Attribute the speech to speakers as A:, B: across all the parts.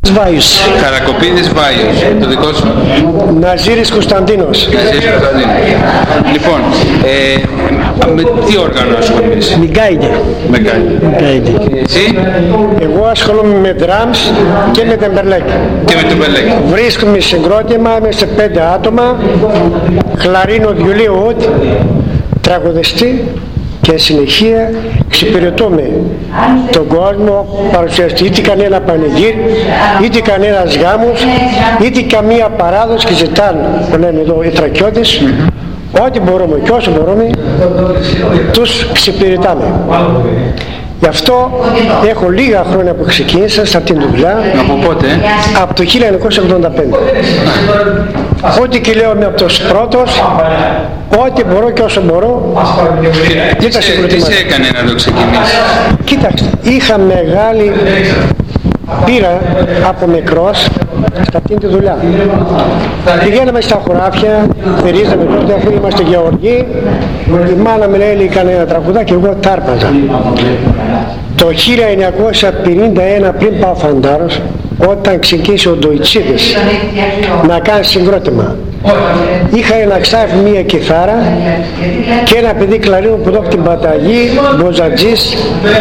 A: Βάιος.
B: Καρακοπίδης Βάιος. Το δικό σου?
A: Ναζίρης Κωνσταντίνος.
B: Ναζίρης Κωνσταντίνος. Λοιπόν, με τι όργανο ασχολείσαι?
A: Μιγκάιντε.
B: Μιγκάιντε. Εσύ?
A: Εγώ ασχολούμαι με drums και με τεμπερλέκ.
B: Και με τεμπερλέκ.
A: Βρίσκομαι συγκρότημα, είμαι σε 5 άτομα, κλαρίνο, βιολί, ούτ, τραγουδιστή. Και συνεχεία εξυπηρετούμε τον κόσμο, παρουσιαστή, είτε κανένα πανηγύρι, είτε κανένας γάμος, είτε καμία παράδοση, και ζητάνε, που λένε εδώ οι Θρακιώτες, ό,τι μπορούμε και όσο μπορούμε, τους εξυπηρετάμε. Γι' αυτό έχω λίγα χρόνια που ξεκίνησα σε αυτήν την δουλειά.
B: Από πότε?
A: Από το 1985. Ό,τι και λέω είμαι από τους πρώτος, ό,τι μπορώ και όσο μπορώ.
B: Τι σε έκανε να το ξεκινήσεις?
A: Κοίταξτε, είχα μεγάλη πείρα από μικρός σε αυτήν τη δουλειά. Πηγαίναμε στα χωράφια, θερίζαμε τότε, αφού είμαστε γεωργοί, η μάνα μου έλεγε κανένα τραγουδά και εγώ τάρπαζα. Το 1951, πριν πάω φαντάρος, όταν ξεκίνησε ο Ντοϊτσίδης να κάνει συγκρότημα, είχα ένα ξάφι, μία κιθάρα και ένα παιδί κλαρίνο που εδώ από την Παταγή, Μποζατζής,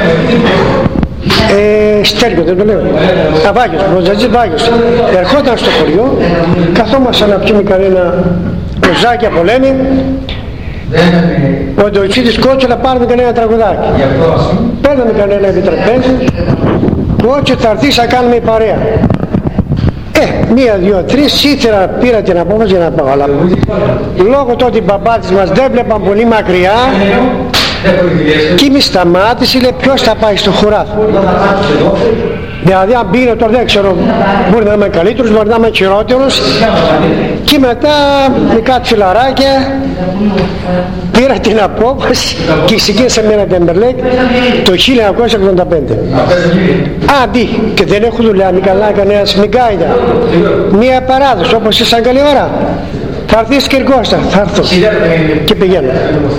A: Στέργιο, δεν το λέω. Βάγιος, Μποζατζής Βάγιος. Ερχόταν στο χωριό, καθόμασταν να πιούμε κανένα κοζάκι από λένε, ο Ντοϊτσίδης κότσο να πάρουμε κανένα τραγουδάκι. Παίρναμε κανένα επιτραπέζι, κότσο θα έρθεις να κάνουμε παρέα. Μία, δύο, τρεις, ήθελα πήρα την απόφαση για να πάω, αλλά λόγω του ότι οι μπαμπάτες μας δεν βλέπαν πολύ μακριά και μη σταμάτησε, λέει ποιος θα πάει στο χωράφι. Δηλαδή αν πήγαινε τώρα δεν ξέρω, μπορεί να είμαι καλύτερος, μπορεί να είμαι χειρότερος, και μετά με κάτι φιλαράκια πήρα την απόφαση και ξεκίνησα με ένα τεμπερλέκ το 1985. Αντί και δεν έχω δουλειά, μη καλά κανένας Μιγκάιντα, μία παράδοση όπως είσαι σαν καλή ώρα, θα έρθεις Κυρκώστα, θα έρθω και πηγαίνω.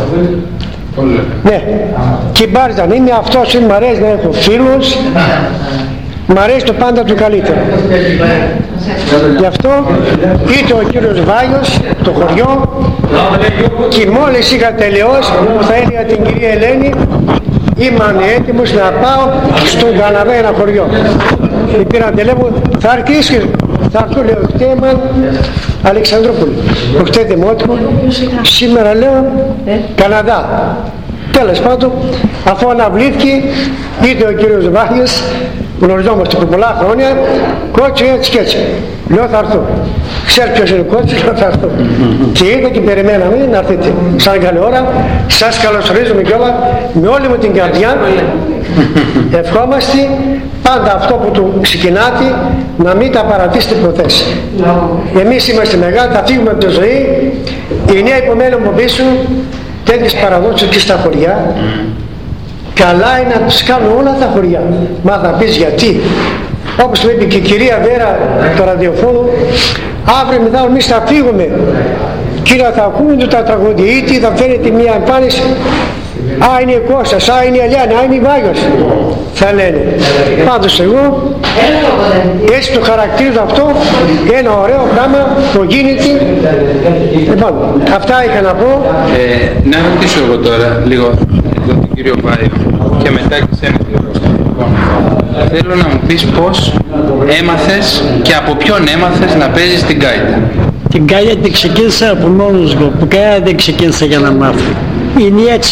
A: Ναι, και μπάρζαν, είμαι αυτός, μ' αρέσει να έχω φίλους, μ' αρέσει το πάντα του καλύτερο. Γι' αυτό είτε ο κύριος Βάγιος, το χωριό, και μόλις είχα τελειώσει θα έλεγα την κυρία Ελένη, είμαι έτοιμος να πάω στον Καναβέ, ένα χωριό. Με πήραν τηλέφωνο, θα αρχίσεις, θα έρθω, λέω, χτέμα Αλεξανδρούπολη. Προχτές δημότιμο, σήμερα λέω Καναδά. Τέλος πάντων, αφού αναβλήθηκε, είτε ο κύριος Βάγιος, γνωριζόμαστε από πολλά χρόνια, κότσο έτσι και έτσι. Λέω θα έρθω. Ξέρεις ποιος είναι ο κότσος, λέω θα έρθω. Και είδα και περιμέναμε να έρθετε. Σαν καλή ώρα, σας καλωσορίζουμε κιόλα με όλη μου την καρδιά. Ευχόμαστε πάντα αυτό που του ξεκινάτε να μην τα παρατήσετε ποτέ. Εμείς είμαστε μεγάλοι, θα φύγουμε από τη ζωή. Η νέα υπομένω από πίσω, τέτοιες παραδόσεις και στα χωριά. Καλά είναι να τους κάνουν όλα τα χωριά. Μα θα πεις γιατί? Όπως το είπε και η κυρία Βέρα το ραδιοφόνο, αύριο μετά εμείς θα φύγουμε. Κύριε, θα ακούνε τα τραγούδια, είτε θα φέρετε μια εμφάνιση, α είναι η Κώστας, α είναι η Αλιάνη, α είναι η Βάγιος, θα λένε. Πάντως εγώ έτσι το χαρακτηρίζω αυτό, ένα ωραίο πράγμα που γίνεται. Λοιπόν, αυτά είχα να πω.
B: Να ρωτήσω εγώ τώρα λίγο τον κύριο Βάιο και μετά και σένα κύριο Κώστα. Θέλω να μου πεις πώς έμαθες και από ποιον έμαθες να παίζεις την γκάιτα.
A: Την γκάιτα την ξεκίνησα από μόνος μου, που κανένα δεν ξεκίνησα για να μάθω. Είναι έτσι,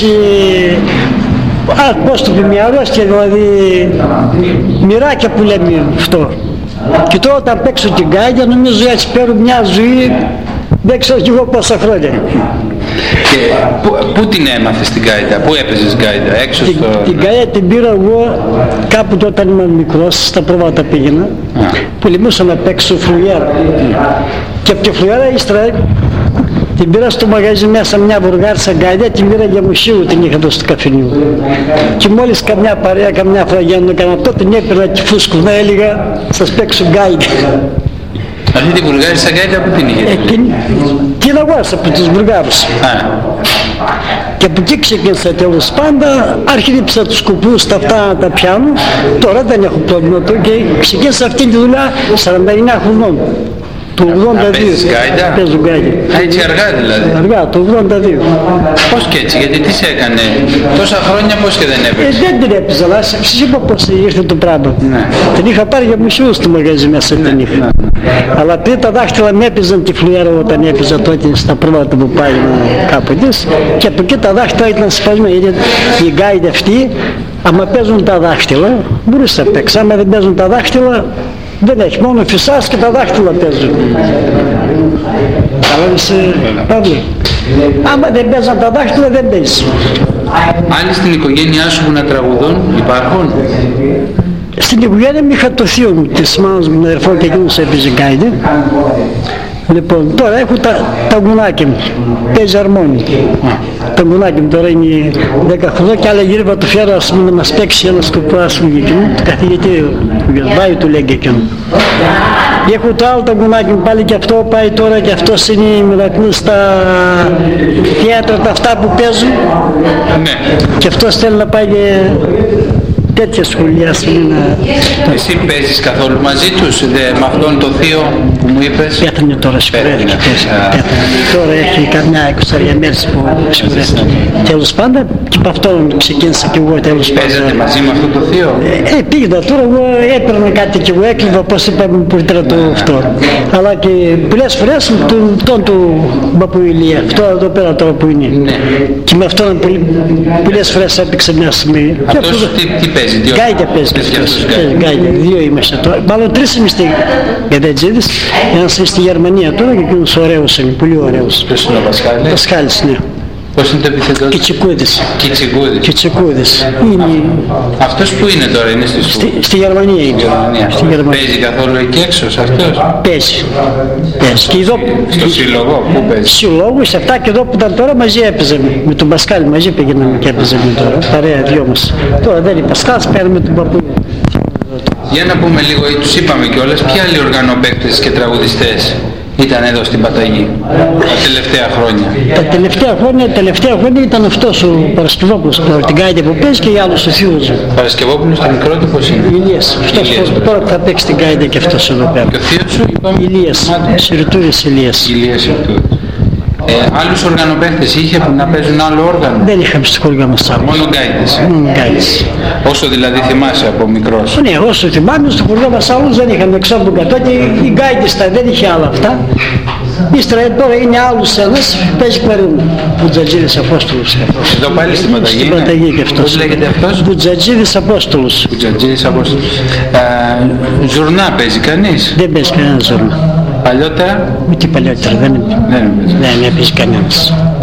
A: πώς το πει, μια αρρώστια, δηλαδή μοιράκια που λέμε αυτό. Και τώρα όταν παίξω την γκάιτα νομίζω έτσι παίρνω μια ζωή, δεν ξέρω κι εγώ πόσα χρόνια.
B: Και πού την έμαθες την γκάιτα, πού έπαιζες γκάιτα, έξω στο...
A: Την γκάιτα την πήρα εγώ κάπου τότε όταν ήμουν μικρός, στα πρόβατα πήγαινα, που λυμούσα να παίξω φλουιέρα. Και από τη φλουιέρα ύστερα την πήρα στο μαγαζί μέσα μια βουργάρισα γκάιτα, την πήρα για μουσείο, την είχα εδώ στο καφενείο. Και μόλις καμιά παρέα, καμιά φορά για να κάνω αυτό, την έπαιρνα και φούσκουνα, έλεγα, σας παίξω γκάιτα.
B: Αυτή τη βουργάρισα γκάιτα που την είχες?
A: Την αγόρασα από τους Βουργάρους.
C: Και από εκεί ξεκίνησα τέλος πάντα, αρχίδεψα τους κουπούς τα αυτά τα πιάνω, τώρα δεν έχω πρόβλημα και ξεκίνησα αυτή τη δουλειά 49 χρονών. Το 82 παίζω γκάιντα.
B: Έτσι αργά δηλαδή.
C: Αργά, το 82.
B: Πώς και έτσι, γιατί τι σε έκανε τόσα χρόνια, πώς και δεν έπαιξε?
C: Δεν την έπαιζα, αλλά σας είπα πώς ήρθε το πράγμα.
B: Ναι.
C: Την είχα πάρει για μισού στο μαγαζί μέσα την είχα. Αλλά πριν τα δάχτυλα με έπαιζαν τη φλουέρα όταν έπαιζα τότε στα πρόβατα που πάει κάπου της, και από εκεί τα δάχτυλα ήταν σπασμένα, γιατί η γκάιντα αυτή, άμα παίζουν τα δάχτυλα, μπορείς να παίξεις, άμα δεν παίζουν τα δάχτυλα, δεν έχει, μόνο φυσάς και τα δάχτυλα παίζουν. Αλλά είσαι Παύλη. Άμα δεν παίζαν τα δάχτυλα δεν παίζεις.
B: Άλλοι στην οικογένειά σου που να τραγουδούν υπάρχουν?
C: Στην οικογένεια μου είχα το θείο μου, της μάνας μου, αδερφό, και εκείνος έπαιζε γκάιντα. Λοιπόν, τώρα έχω τα γουνάκια μου, παίζει αρμόνι. Τα γουνάκια μου τώρα είναι 10 χρονών και άλλα γύρω το φέρω να μας παίξει ένα σκοπό, ας πούμε, εκείνο, το καθηγητή Βάιου του λέγει εκείνο. Έχω το άλλο το γουνάκι μου πάλι, και αυτό πάει τώρα, και αυτός είναι μετακνούν στα θέατρα τα αυτά που παίζουν.
B: Ναι.
C: Και αυτός θέλει να πάει τέτοια σχολεία.
B: Εσύ παίζεις καθόλου μαζί τους, με αυτόν το θείο που μου είπες?
C: Πέθανε τώρα, συγχωρέθηκε. Τώρα έχει καμιά 20 μέρες που συγχωρέθηκε. Τέλος πάντων, και από αυτόν ξεκίνησα και εγώ τέλος πάντων.
B: Παίζατε μαζί με αυτό το θείο?
C: Πήγα τώρα, εγώ έπαιρνα κάτι και εγώ έκλειβα, πώς είπαμε, που ήταν το αυτό. Αλλά και πολλές φορές τον του Μπαπού Ηλία, αυτό εδώ πέρα τώρα που είναι. Και με αυτόν πολλές φορές έπαιξε μια στιγμή.
B: Αυτός τι παίζει?
C: Γκάιντα παίζει και αυτός. Γκάιντα, δύο είμαστε τώρα. Μάλλον τρεις είμαστε γκαϊντατζίδες. Ένας είναι στη Γερμανία τώρα και εκείνος ωραίος είναι, πολύ ωραίος.
B: Ποιος είναι ο Πασχάλης?
C: Πασχάλης, ναι.
B: Πώς είναι το επιθετό του?
C: Κιτσικούδης.
B: Κιτσικούδης.
C: Είναι...
B: Αυτός που είναι τώρα, είναι
C: στη Γερμανία είναι.
B: Παίζει καθόλου εκεί έξω αυτός?
C: Παίζει. Και εδώ...
B: Στο σύλλογο, πού παίζει?
C: Στο σύλλογο, σε αυτά και εδώ που ήταν τώρα μαζί έπαιζαμε. Με τον Πασχάλη μαζί πήγαιναμε και έπαιζαμε τώρα. Παρέα δυο μας. Τώρα δεν είναι Πασχάλης, πέρα με τον Παππού.
B: Για να πούμε λίγο, τους είπαμε κιόλας, ποιοι άλλοι οργανοπαίκτες και τραγουδιστές ήταν εδώ στην Παταγή τα τελευταία χρόνια?
C: Τα τελευταία χρόνια ήταν αυτός ο Παρασκευόπουλος, την γκάιντα που παίζει, και οι άλλους ο θείος μου.
B: Παρασκευόπουλος, το μικρό του πώς είναι?
C: Ηλίας. Αυτός τώρα θα παίξει την γκάιντα και αυτός εδώ πέρα.
B: Και ο θείος σου, είπαμε?
C: Ηλίας. Σιρτούρης Ηλίας.
B: Ηλίας Σιρτούρης. Άλλους οργανοπαίχτες είχε που να παίζουν άλλο όργανο?
C: Δεν είχαμε στο χωριό μας άλλους.
B: Μόνο γκάιντες?
C: Μόνο γκάιντες.
B: Όσο δηλαδή θυμάσαι από μικρός?
C: Ναι, όσο θυμάμαι, στο χωριό μας άλλους δεν είχαμε, εξ από κατώ, και οι γκάιντες δεν είχε άλλα αυτά. Ύστερα τώρα είναι άλλους ένας, παίζει κλαρίνο. Μπουτζατζίδης Απόστολος.
B: Εδώ πάλι στην Παταγή?
C: Στην Παταγή και αυτός.
B: Πώς λέγεται αυτός?
C: Μπουτζατζίδης Απόστολος.
B: Μπουτζατζίδης Απόστολος. Ζουρνά παίζει κανείς?
C: Δεν παίζει κανένα ζουρνά.
B: Παλιότερα?
C: Ούτε παλιότερα, δεν έπαιζε κανένας.